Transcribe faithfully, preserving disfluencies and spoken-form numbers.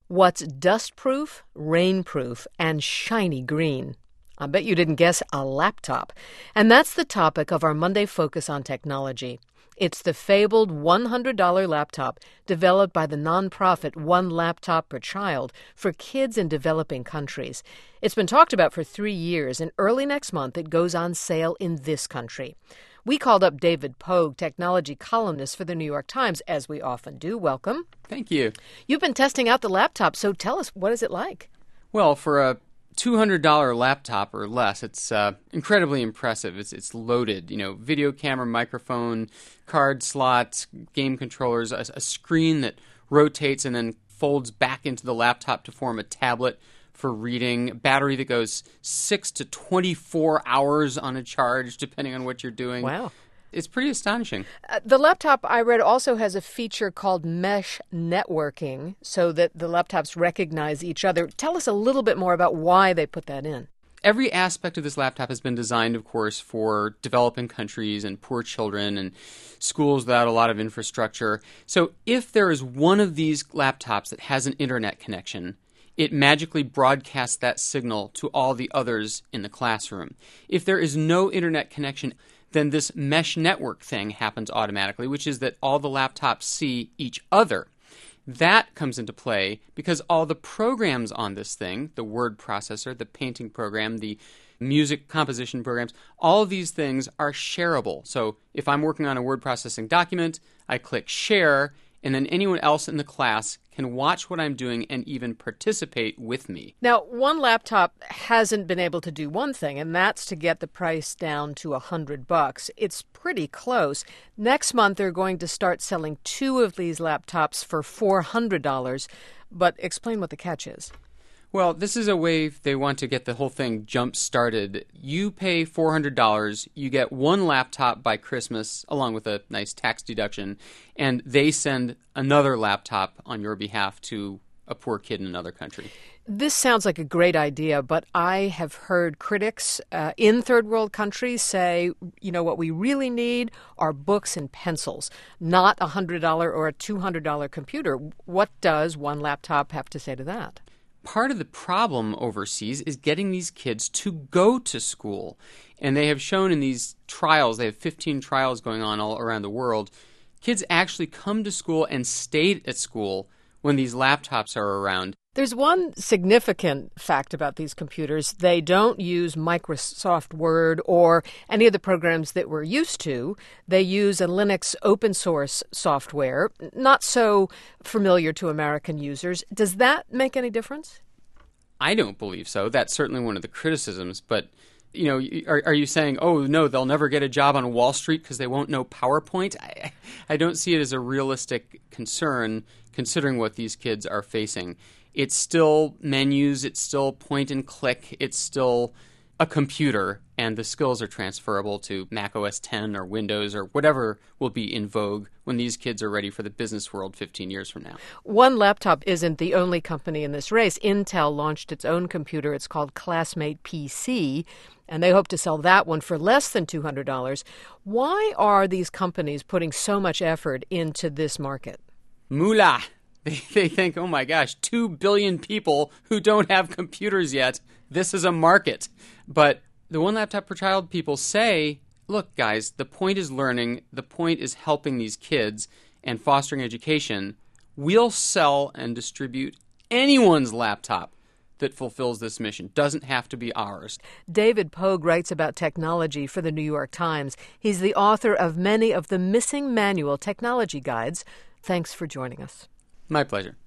What's dust-proof, rain-proof, and shiny green? I bet you didn't guess a laptop. And that's the topic of our Monday Focus on Technology. It's the fabled one hundred dollars laptop developed by the nonprofit One Laptop Per Child for kids in developing countries. It's been talked about for three years, and early next month it goes on sale in this country. We called up David Pogue, technology columnist for the New York Times, as we often do. Welcome. Thank you. You've been testing out the laptop, so tell us, what is it like? Well, for a two hundred dollars laptop or less, it's uh, incredibly impressive. It's it's loaded, you know, video camera, microphone, card slots, game controllers, a, a screen that rotates and then folds back into the laptop to form a tablet for reading, battery that goes six to twenty-four hours on a charge, depending on what you're doing. Wow. It's pretty astonishing. Uh, the laptop, I read, also has a feature called mesh networking so that the laptops recognize each other. Tell us a little bit more about why they put that in. Every aspect of this laptop has been designed, of course, for developing countries and poor children and schools without a lot of infrastructure. So if there is one of these laptops that has an internet connection, it magically broadcasts that signal to all the others in the classroom. If there is no internet connection, then this mesh network thing happens automatically, which is that all the laptops see each other. That comes into play because all the programs on this thing, the word processor, the painting program, the music composition programs, all of these things are shareable. So if I'm working on a word processing document, I click share, and then anyone else in the class can watch what I'm doing and even participate with me. Now, one laptop hasn't been able to do one thing, and that's to get the price down to a hundred bucks. It's pretty close. Next month, they're going to start selling two of these laptops for four hundred dollars. But explain what the catch is. Well, this is a way they want to get the whole thing jump-started. You pay four hundred dollars, you get one laptop by Christmas, along with a nice tax deduction, and they send another laptop on your behalf to a poor kid in another country. This sounds like a great idea, but I have heard critics uh, in third world countries say, you know, what we really need are books and pencils, not a one hundred dollars or a two hundred dollars computer. What does one laptop have to say to that? Part of the problem overseas is getting these kids to go to school. And they have shown in these trials, they have fifteen trials going on all around the world, kids actually come to school and stay at school when these laptops are around. There's one significant fact about these computers. They don't use Microsoft Word or any of the programs that we're used to. They use a Linux open source software, not so familiar to American users. Does that make any difference? I don't believe so. That's certainly one of the criticisms. But, you know, are, are you saying, oh, no, they'll never get a job on Wall Street because they won't know PowerPoint? I, I don't see it as a realistic concern considering what these kids are facing. It's still menus, it's still point and click, it's still a computer, and the skills are transferable to Mac O S ten or Windows or whatever will be in vogue when these kids are ready for the business world fifteen years from now. One Laptop isn't the only company in this race. Intel launched its own computer. It's called Classmate P C, and they hope to sell that one for less than two hundred dollars. Why are these companies putting so much effort into this market? Moolah! They, they think, oh my gosh, two billion people who don't have computers yet. This is a market. But the One Laptop Per Child people say, look, guys, the point is learning. The point is helping these kids and fostering education. We'll sell and distribute anyone's laptop that fulfills this mission. Doesn't have to be ours. David Pogue writes about technology for the New York Times. He's the author of many of the missing manual technology guides. Thanks for joining us. My pleasure.